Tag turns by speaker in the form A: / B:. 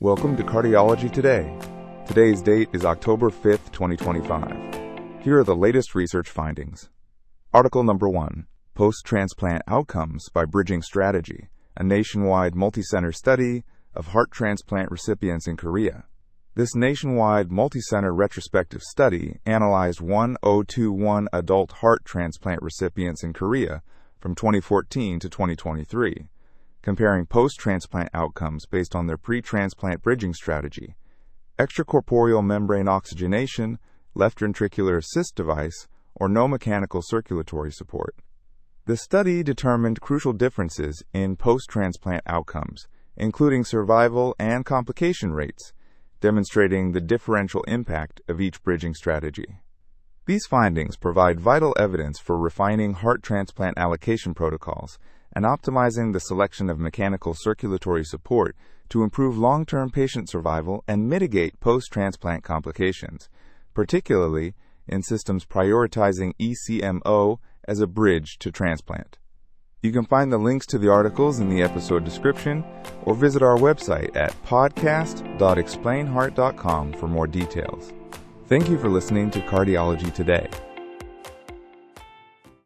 A: Welcome to Cardiology Today. Today's date is October 5th, 2025. Here are the latest research findings. Article number 1, Post-Transplant Outcomes by Bridging Strategy, a nationwide multicenter study of heart transplant recipients in Korea. This nationwide multicenter retrospective study analyzed 1021 adult heart transplant recipients in Korea from 2014 to 2023. Comparing post-transplant outcomes based on their pre-transplant bridging strategy, extracorporeal membrane oxygenation, left ventricular assist device, or no mechanical circulatory support. The study determined crucial differences in post-transplant outcomes, including survival and complication rates, demonstrating the differential impact of each bridging strategy. These findings provide vital evidence for refining heart transplant allocation protocols and optimizing the selection of mechanical circulatory support to improve long-term patient survival and mitigate post-transplant complications, particularly in systems prioritizing ECMO as a bridge to transplant. You can find the links to the articles in the episode description or visit our website at podcast.explainheart.com for more details. Thank you for listening to Cardiology Today.